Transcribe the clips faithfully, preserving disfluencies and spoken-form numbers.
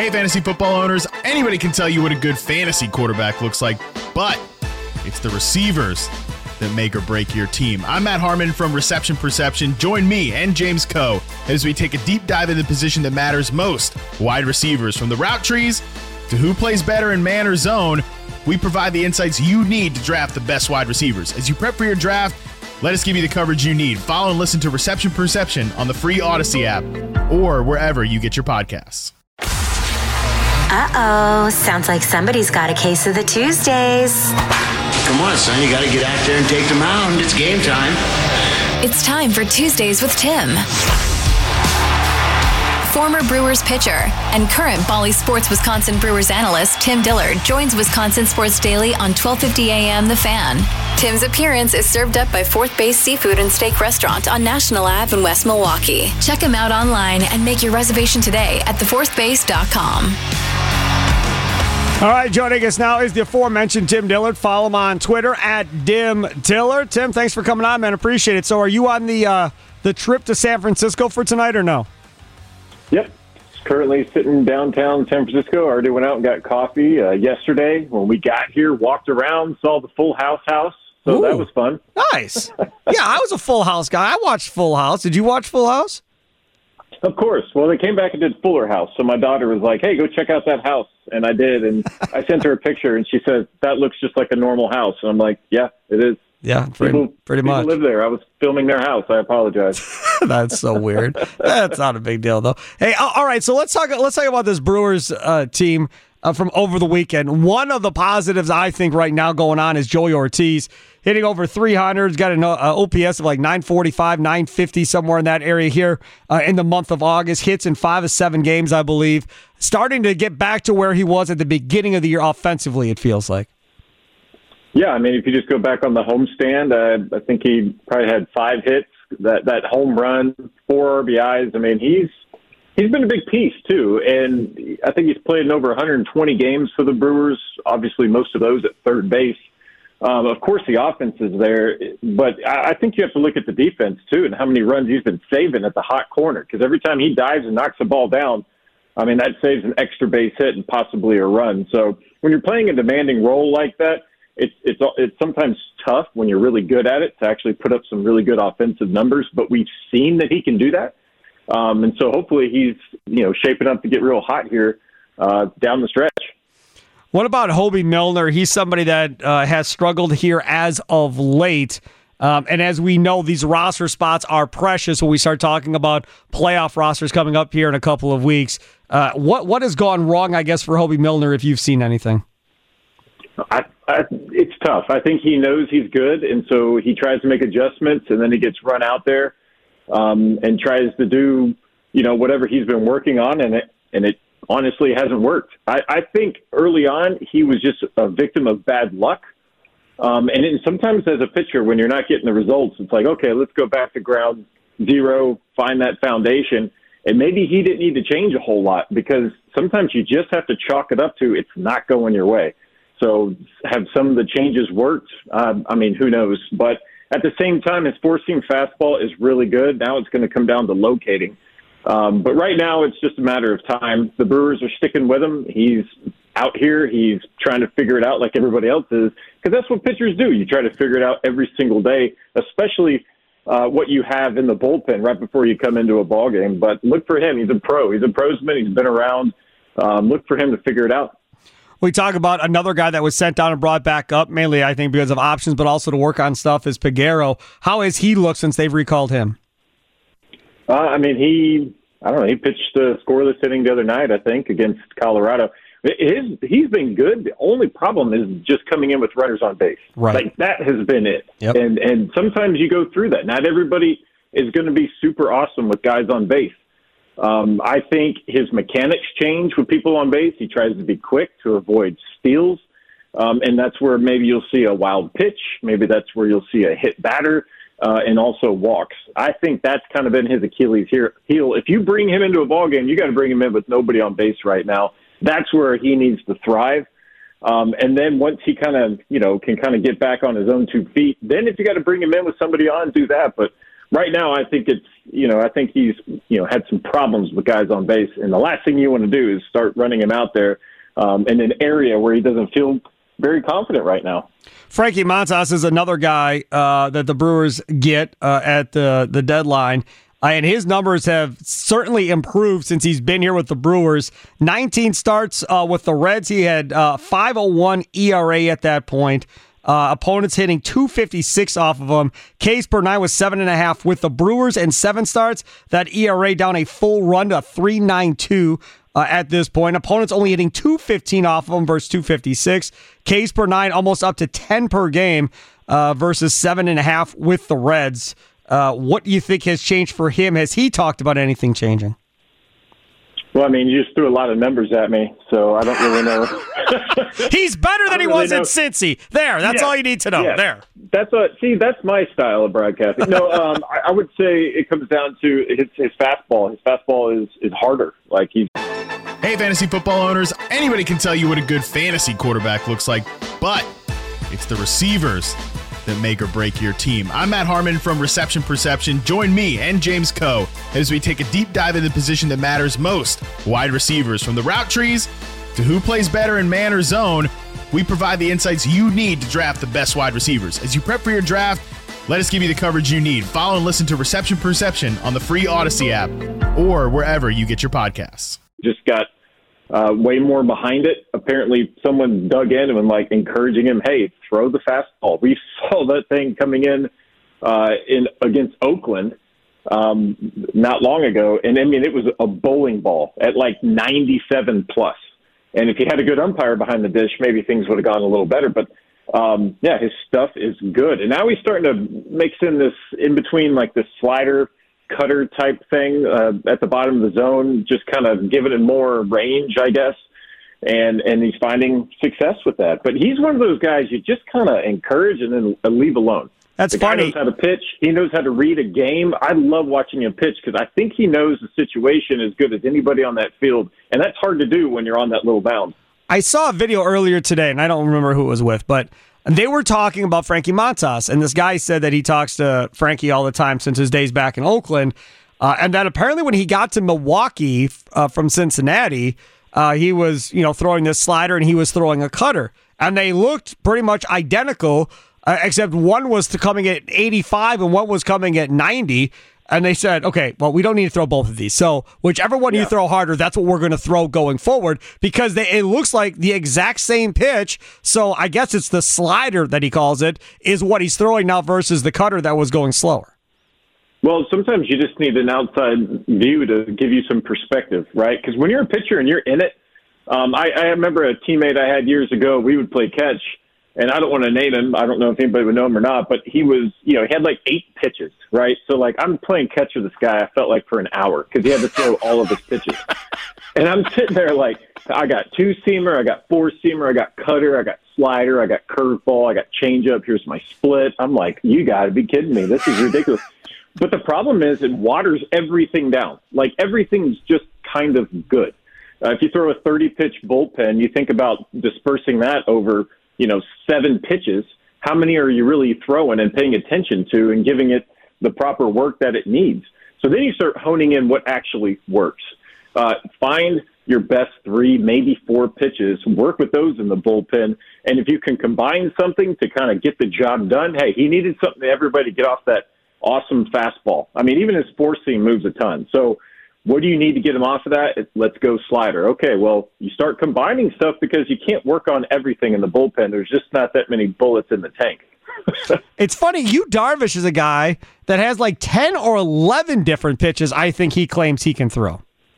Hey, fantasy football owners, anybody can tell you what a good fantasy quarterback looks like, but it's the receivers that make or break your team. I'm Matt Harmon from Reception Perception. Join me and James Coe as we take a deep dive into the position that matters most, wide receivers. From the route trees to who plays better in man or zone, we provide the insights you need to draft the best wide receivers. As you prep for your draft, let us give you the coverage you need. Follow and listen to Reception Perception on the free Odyssey app or wherever you get your podcasts. Uh-oh, sounds like somebody's got a case of the Tuesdays. Come on, son, you got to get out there and take the mound. It's game time. It's time for Tuesdays with Tim. Former Brewers pitcher and current Bally Sports Wisconsin Brewers analyst Tim Dillard joins Wisconsin Sports Daily on twelve fifty a.m. The Fan. Tim's appearance is served up by Fourth Base Seafood and Steak Restaurant on National Ave in West Milwaukee. Check him out online and make your reservation today at the fourth base dot com. All right, joining us now is the aforementioned Tim Dillard. Follow him on Twitter at Dim Dillard. Tim, thanks for coming on, man. Appreciate it. So are you on the uh, the trip to San Francisco for tonight or no? Yep. Currently sitting downtown San Francisco. I already went out and got coffee uh, yesterday. When we got here, walked around, saw the Full House house. So Ooh, that was fun. Nice. Yeah, I was a Full House guy. I watched Full House. Did you watch Full House? Of course. Well, they came back and did Fuller House. So my daughter was like, hey, go check out that house. And I did. And I sent her a picture, and she said, that looks just like a normal house. And I'm like, yeah, it is. Yeah, pretty, people, pretty people much. live there. I was filming their house. I apologize. That's so weird. That's not a big deal, though. Hey, all right. So let's talk. Let's talk about this Brewers uh, team uh, from over the weekend. One of the positives I think right now going on is Joey Ortiz hitting over three hundred. He's got an uh, O P S of like nine forty-five, nine fifty, somewhere in that area here uh, in the month of August. Hits in five of seven games, I believe. Starting to get back to where he was at the beginning of the year offensively, it feels like. Yeah, I mean, if you just go back on the homestand, uh, I think he probably had five hits, that that home run, four R B Is. I mean, he's he's been a big piece, too. And I think he's played in over one hundred twenty games for the Brewers, obviously most of those at third base. Um, of course, the offense is there, but I, I think you have to look at the defense, too, and how many runs he's been saving at the hot corner. Because every time he dives and knocks the ball down, I mean, that saves an extra base hit and possibly a run. So when you're playing a demanding role like that, It's it's it's sometimes tough when you're really good at it to actually put up some really good offensive numbers, but we've seen that he can do that, um, and so hopefully he's you know shaping up to get real hot here uh, down the stretch. What about Hobie Milner? He's somebody that uh, has struggled here as of late, um, and as we know, these roster spots are precious when we start talking about playoff rosters coming up here in a couple of weeks. Uh, what what has gone wrong, I guess, for Hobie Milner, if you've seen anything? I, I, it's tough. I think he knows he's good, and so he tries to make adjustments, and then he gets run out there um, and tries to do, you know, whatever he's been working on, and it and it honestly hasn't worked. I, I think early on he was just a victim of bad luck, um, and it, sometimes as a pitcher, when you're not getting the results, it's like, okay, let's go back to ground zero, find that foundation, and maybe he didn't need to change a whole lot because sometimes you just have to chalk it up to it's not going your way. So have some of the changes worked? Uh, I mean, who knows? But at the same time, his four-seam fastball is really good. Now it's going to come down to locating. Um, but right now it's just a matter of time. The Brewers are sticking with him. He's out here. He's trying to figure it out like everybody else is because that's what pitchers do. You try to figure it out every single day, especially uh, what you have in the bullpen right before you come into a ball game. But look for him. He's a pro. He's a prosman. He's been around. Um, look for him to figure it out. We talk about another guy that was sent down and brought back up, mainly, I think, because of options, but also to work on stuff is Peguero. How has he looked since they've recalled him? Uh, I mean, he, I don't know, he pitched a scoreless inning the other night, I think, against Colorado. His, he's been good. The only problem is just coming in with runners on base. Right. Like, that has been it. Yep. And, and sometimes you go through that. Not everybody is going to be super awesome with guys on base. Um, I think his mechanics change with people on base. He tries to be quick to avoid steals, um, and that's where maybe you'll see a wild pitch. Maybe that's where you'll see a hit batter uh, and also walks. I think that's kind of been his Achilles heel. If you bring him into a ballgame, you got to bring him in with nobody on base right now. That's where he needs to thrive. Um, and then once he kind of, you know, can kind of get back on his own two feet, then if you got to bring him in with somebody on, do that. But right now, I think it's you know, I think he's, you know, had some problems with guys on base. And the last thing you want to do is start running him out there um, in an area where he doesn't feel very confident right now. Frankie Montas is another guy uh, that the Brewers get uh, at the, the deadline. Uh, and his numbers have certainly improved since he's been here with the Brewers. nineteen starts uh, with the Reds. He had uh, five oh one E R A at that point. Uh, opponents hitting two fifty-six off of him. Ks per nine was seven and a half with the Brewers and seven starts. That E R A down a full run to three ninety-two uh, at this point. Opponents only hitting two fifteen off of him versus two fifty-six. Ks per nine almost up to ten per game uh, versus seven and a half with the Reds. Uh, what do you think has changed for him? Has he talked about anything changing? Well, I mean, you just threw a lot of numbers at me, so I don't really know. He's better than he really was know. at Cincy. There, that's yeah. all you need to know. Yeah. There. That's what. See, that's my style of broadcasting. No, um, I, I would say it comes down to his, his fastball. His fastball is, is harder. Like he's. Hey, fantasy football owners, anybody can tell you what a good fantasy quarterback looks like, but it's the receivers that make or break your team. I'm Matt Harmon from Reception Perception. Join me and James Coe as we take a deep dive into the position that matters most, wide receivers. From the route trees to who plays better in man or zone, we provide the insights you need to draft the best wide receivers. As you prep for your draft, let us give you the coverage you need. Follow and listen to Reception Perception on the free Odyssey app or wherever you get your podcasts. Just got Uh, way more behind it. Apparently, someone dug in and was like encouraging him, "Hey, throw the fastball." We saw that thing coming in uh, in against Oakland um, not long ago, and I mean it was a bowling ball at like ninety-seven plus. And if he had a good umpire behind the dish, maybe things would have gone a little better. But um, yeah, his stuff is good, and now he's starting to mix in this in between, like this slider cutter type thing uh, at the bottom of the zone, just kind of giving it more range, I guess. And and he's finding success with that. But he's one of those guys you just kind of encourage and then leave alone. That's the funny. Guy knows how to pitch. He knows how to read a game. I love watching him pitch because I think he knows the situation as good as anybody on that field. And that's hard to do when you're on that little mound. I saw a video earlier today, and I don't remember who it was with, but they were talking about Frankie Montas, and this guy said that he talks to Frankie all the time since his days back in Oakland, uh, and that apparently when he got to Milwaukee uh, from Cincinnati, uh, he was you know throwing this slider and he was throwing a cutter, and they looked pretty much identical, uh, except one was to coming at eighty-five and one was coming at ninety. And they said, okay, well, we don't need to throw both of these. So whichever one yeah. you throw harder, that's what we're going to throw going forward because they, it looks like the exact same pitch. So I guess it's the slider that he calls it is what he's throwing now versus the cutter that was going slower. Well, sometimes you just need an outside view to give you some perspective, right? Because when you're a pitcher and you're in it, um, I, I remember a teammate I had years ago, we would play catch. And I don't want to name him. I don't know if anybody would know him or not, but he was, you know, he had like eight pitches, right? So, like, I'm playing catch with this guy, I felt like, for an hour because he had to throw all of his pitches. And I'm sitting there like, I got two-seamer, I got four-seamer, I got cutter, I got slider, I got curveball, I got changeup, here's my split. I'm like, you got to be kidding me. This is ridiculous. But the problem is it waters everything down. Like, everything's just kind of good. Uh, if you throw a thirty-pitch bullpen, you think about dispersing that over – you know, seven pitches, how many are you really throwing and paying attention to and giving it the proper work that it needs? So then you start honing in what actually works. Uh, find your best three, maybe four pitches, work with those in the bullpen. And if you can combine something to kind of get the job done, hey, he needed something to everybody to get off that awesome fastball. I mean, even his four seam moves a ton. So what do you need to get him off of that? Let's go slider. Okay, well, you start combining stuff because you can't work on everything in the bullpen. There's just not that many bullets in the tank. It's funny, Yu Darvish is a guy that has like ten or eleven different pitches I think he claims he can throw.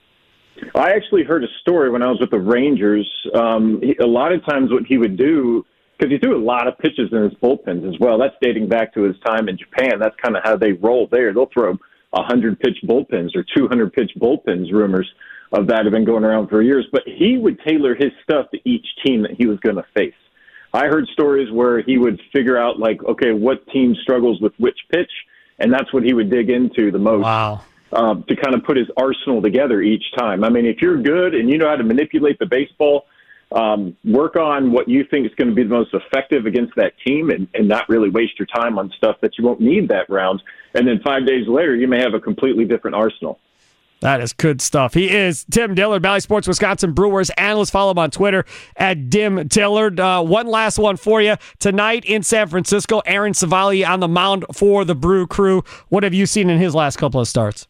I actually heard a story when I was with the Rangers. Um, he, a lot of times what he would do, because he threw a lot of pitches in his bullpens as well. That's dating back to his time in Japan. That's kind of how they roll there. They'll throw one hundred pitch bullpens or two hundred pitch bullpens. Rumors of that have been going around for years. But he would tailor his stuff to each team that he was going to face. I heard stories where he would figure out, like, okay, what team struggles with which pitch, and that's what he would dig into the most. Wow. Um, to kind of put his arsenal together each time. I mean, if you're good and you know how to manipulate the baseball, Um, work on what you think is going to be the most effective against that team and, and not really waste your time on stuff that you won't need that round. And then five days later, you may have a completely different arsenal. That is good stuff. He is Tim Dillard, Bally Sports Wisconsin Brewers analyst. Follow him on Twitter at Dim Dillard. Uh, one last one for you. Tonight in San Francisco, Aaron Civale on the mound for the Brew Crew. What have you seen in his last couple of starts?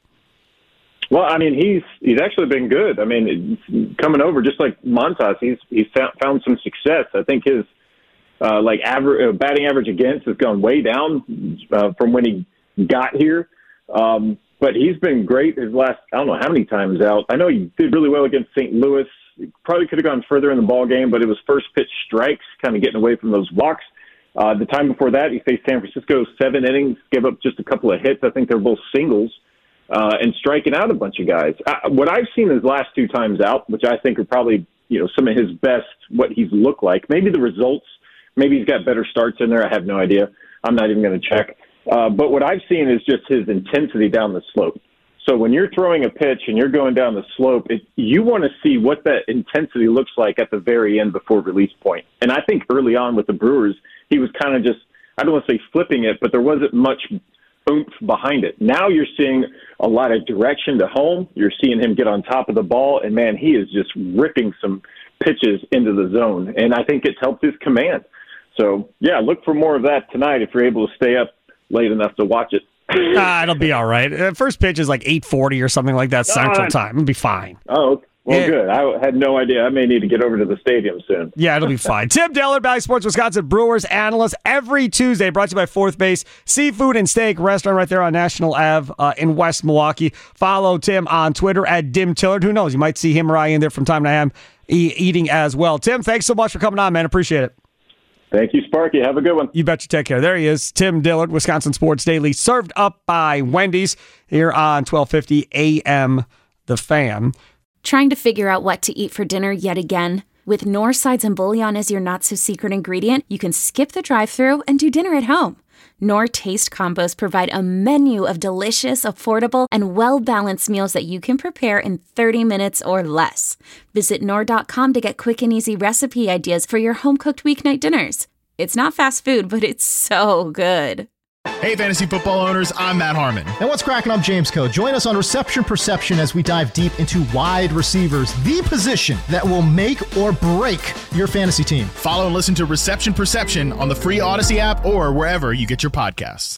Well, I mean, he's he's actually been good. I mean, coming over just like Montas, he's he's found, found some success. I think his uh, like average uh, batting average against has gone way down uh, from when he got here. Um, But he's been great his last, I don't know how many times out. I know he did really well against Saint Louis. He probably could have gone further in the ball game, but it was first pitch strikes, kind of getting away from those walks. Uh, the time before that, he faced San Francisco, seven innings, gave up just a couple of hits. I think they were both singles, uh, and striking out a bunch of guys. Uh, what I've seen his last two times out, which I think are probably, you know, some of his best, what he's looked like. Maybe the results, maybe he's got better starts in there. I have no idea. I'm not even going to check. Uh, but what I've seen is just his intensity down the slope. So when you're throwing a pitch and you're going down the slope, it, you want to see what that intensity looks like at the very end before release point. And I think early on with the Brewers, he was kind of just, I don't want to say flipping it, but there wasn't much oomph behind it. Now you're seeing a lot of direction to home. You're seeing him get on top of the ball, and, man, he is just ripping some pitches into the zone. And I think it's helped his command. So, yeah, look for more of that tonight if you're able to stay up late enough to watch it. Ah, it'll be all right. Uh, first pitch is like eight forty or something like that Central uh, Time. It'll be fine. Oh, well, yeah. Good. I had no idea. I may need to get over to the stadium soon. Yeah, it'll be fine. Tim Dillard, Bally Sports Wisconsin Brewers analyst, every Tuesday, brought to you by Fourth Base Seafood and Steak Restaurant right there on National Avenue uh, in West Milwaukee. Follow Tim on Twitter at Dim Dillard. Who knows? You might see him or I in there from time to time e- eating as well. Tim, thanks so much for coming on, man. Appreciate it. Thank you, Sparky. Have a good one. You bet you take care. There he is, Tim Dillard, Wisconsin Sports Daily, served up by Wendy's here on twelve fifty A M The Fan. Trying to figure out what to eat for dinner yet again? With Knorr sides and bouillon as your not-so-secret ingredient, you can skip the drive-thru and do dinner at home. Knorr Taste Combos provide a menu of delicious, affordable, and well-balanced meals that you can prepare in thirty minutes or less. Visit Knorr dot com to get quick and easy recipe ideas for your home-cooked weeknight dinners. It's not fast food, but it's so good. Hey, fantasy football owners, I'm Matt Harmon. And what's cracking? I'm James Coe. Join us on Reception Perception as we dive deep into wide receivers, the position that will make or break your fantasy team. Follow and listen to Reception Perception on the free Odyssey app or wherever you get your podcasts.